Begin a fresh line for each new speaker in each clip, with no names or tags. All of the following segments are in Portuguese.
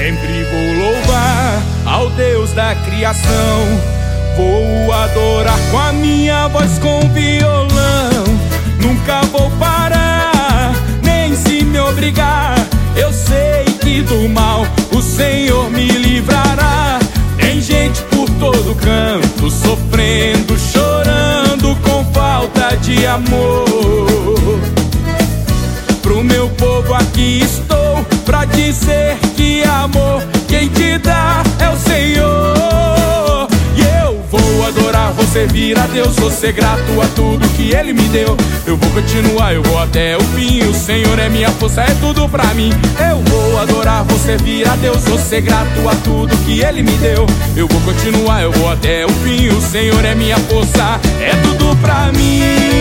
Sempre vou louvar ao Deus da criação. Vou adorar com a minha voz com violão. Nunca vou parar, nem se me obrigar. Eu sei que do mal o Senhor me livrará. Tem gente por todo canto sofrendo, chorando com falta de amor. Pro meu povo aqui estou pra dizer que amor quem te dá é o Senhor. E eu vou adorar, vou servir a Deus, vou ser grato a tudo que Ele me deu. Eu vou continuar, eu vou até o fim. O Senhor é minha força, é tudo pra mim. Eu vou adorar, vou servir a Deus, vou ser grato a tudo que Ele me deu. Eu vou continuar, eu vou até o fim. O Senhor é minha força, é tudo pra mim.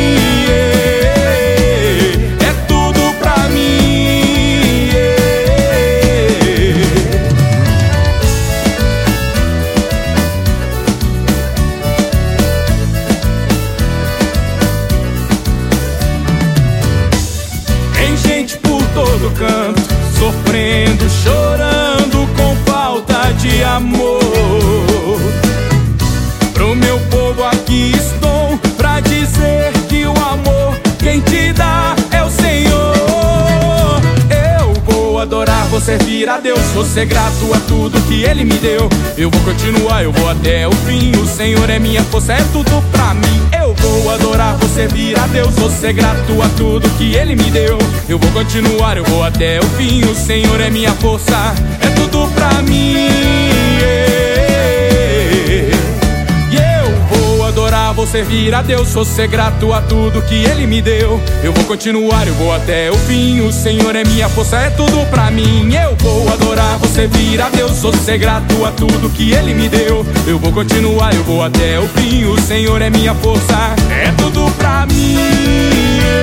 É tudo pra mim. Tem gente por todo canto sofrendo, chorando com falta de amor. Pro meu povo aqui estou pra dizer que o amor quem te dá é o Senhor. Eu vou adorar, vou servir a Deus, vou ser grato a tudo que Ele me deu. Eu vou continuar, eu vou até o fim. O Senhor é minha força, é tudo pra mim. Eu vou adorar, vou servir a Deus, vou ser grato a tudo que Ele me deu. Eu vou continuar, eu vou até o fim. O Senhor é minha força, é tudo pra mim. Vou servir a Deus, vou ser grato a tudo que Ele me deu. Eu vou continuar, eu vou até o fim. O Senhor é minha força, é tudo pra mim. Eu vou adorar, vou servir a Deus, vou ser grato a tudo que Ele me deu. Eu vou continuar, eu vou até o fim. O Senhor é minha força, é tudo pra mim.